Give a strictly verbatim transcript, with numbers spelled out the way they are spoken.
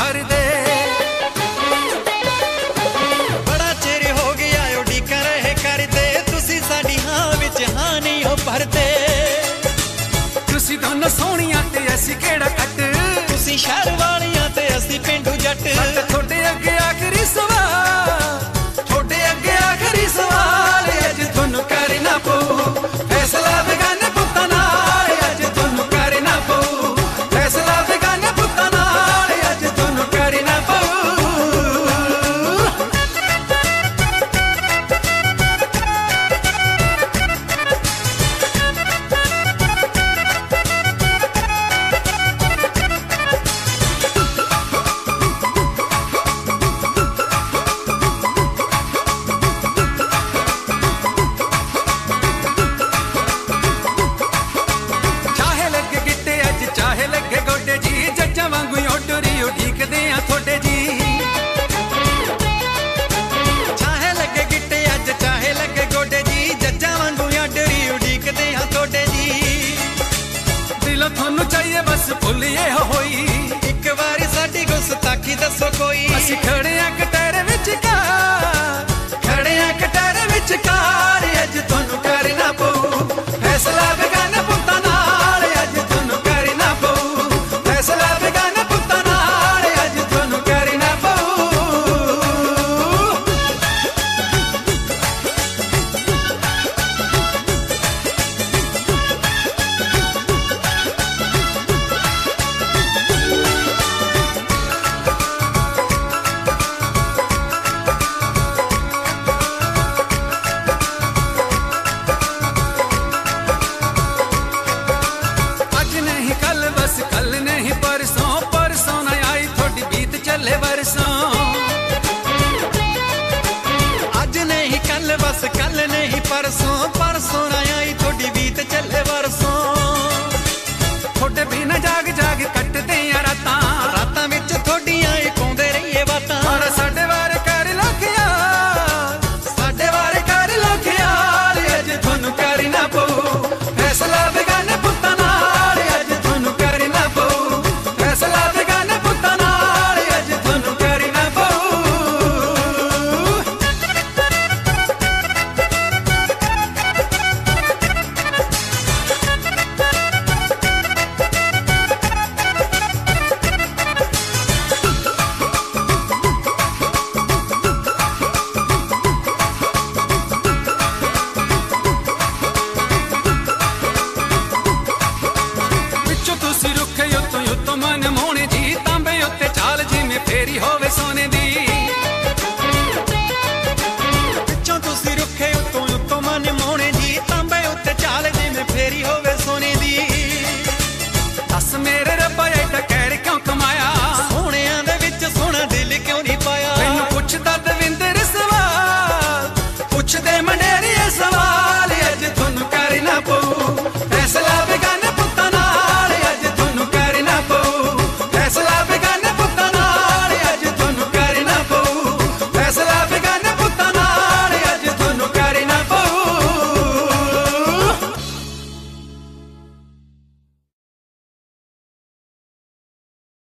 भर दे। बड़ा चेर हो गया उड़ीक रहे करदे, तुसी साडी हां विच हां नहीं हो भरदे। तुसी दोनों सोहणियां ते असी केड़ा कट, तुसी शहर वालियां ते असी पिंडू जट। थोड़े अगे आखिरी सवाल, थोड़े अगे आखिरी सवाल, अज थोनू करना पऊ फैसला बेगाने पुत्तां नाल, अज थोनू करना पऊ फैसला बेगाने पुत्तां नाल, अज थोनू करना पऊ। थोड़े जी चाहे लगे गिट्टे अज चाहे लगे गोडे जी, जज्जा वांगू डरी उड़ीकदे हां थोड़े जी। दिलों थोनू चाहिए बस भुल ये होई, एक बारी साडी गुस्ताखी दसो कोई। असी खड़े आ कटारे विच कार, खड़े आ कटारे विच कार, अज थोनू करना पऊ फैसला बेगाने पुत्तां नाल, अज थोनू करना पऊ फैसला बेगाने पुत्तां नाल, अज थोनू करना पऊ। कल नहीं परसों, परसों न आई थोड़ी बीत चले बरसों। अज नहीं कल बस कल नहीं परसों, परसों न आई थोड़ी बीत चले बरसों। थोड़े भी न जाग जाग कटदे रातां, रातां विच थोड़ियां ही पाउंदे रहिए बातां। और साडे बारे कर लो ख्याल, साडे बारे कर लो ख्याल, अज थोनू करना पऊ फैसला बेगाने पुत्तां नाल, अज थोनू करना पऊ फैसला बेगाने पुत्तां नाल, अज थोनू करना पऊ। मन मोहने जी तांबे उत्ते चाल जिमें फेरी होवे सोने दी।